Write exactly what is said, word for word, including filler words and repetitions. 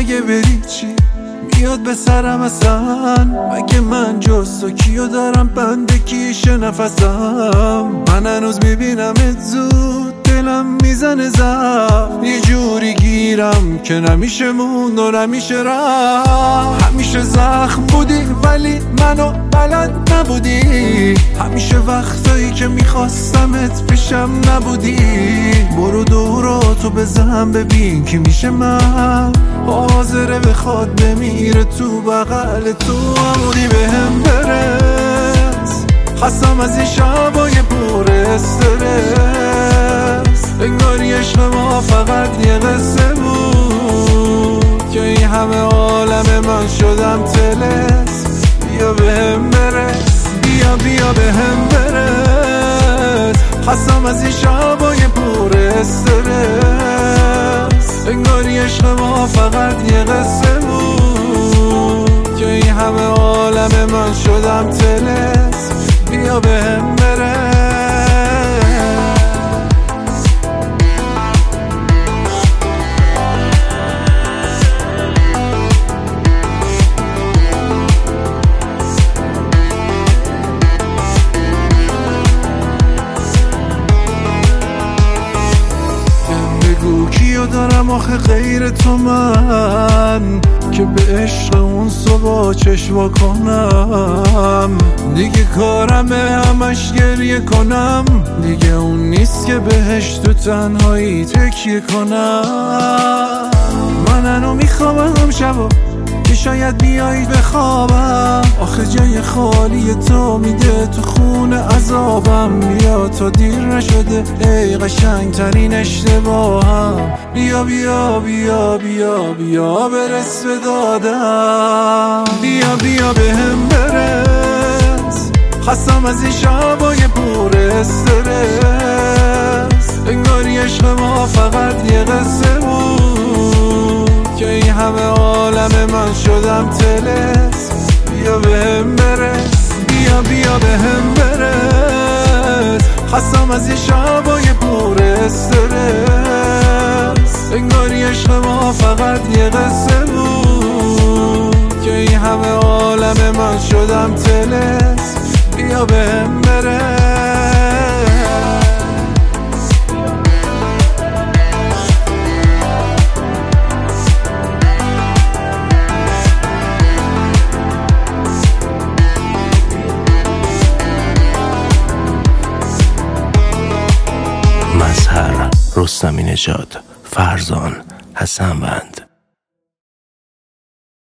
اگه بری چی میاد به سرم اصلا؟ مگه من جز تو کیو دارم بنده کیشه نفسم؟ من هنوز میبینمت زود دلم میزنه ضعف، یه جوری گیرم که نمیشه موند و نمیشه رفت. همیشه زخم بودی ولی منو بلد نبودی، همیشه وقتایی که میخواستمت پیشم نبودی. برو دورا تو بزن ببین که میشه من حاضره بخواد بمیره تو بغل تو. عمودی به هم برس، خستم از این شبای پر استرس. انگاری عشق ما فقط یه قصه بود که این همه عالم من شدم طلسم. بیا به هم برس، بیا بیا به هم برس. خستم از این شبای پر استرس. انگاری عشق ما فقط یه قصه بود که این همه عالم من شدم طلسم. بیا به هم برس. بگو کیو دارم آخه غیر تو من که به عشق اون صبح چشوا کنم؟ دیگه کارمه همش گریه کنم، دیگه اون نیست که بهش تو تنهایی تکیه کنم. من هنو میخوابم شبا که شاید بیایی بخوابم، آخه جای خالی تو میده تو خونه عذابم. بیا تا دیر نشده ای قشنگ ترین اشتباهم. بیا بیا بیا بیا بیا برس به دادم. بیا بیا به هم برس، خستم از این شبای پر استرس. انگاری عشق ما فقط یه قصه بود که این همه عالم من شدم طلسم. بیا به هم برس، بیا بیا به هم برس. خستم از این شبای پر استرس. انگاری عشق ما فقط یه قصه بود که این همه عالم من شدم طلسم. بیا به هم برس. مظهر، رستمی نژاد، فرزان، حسن وند.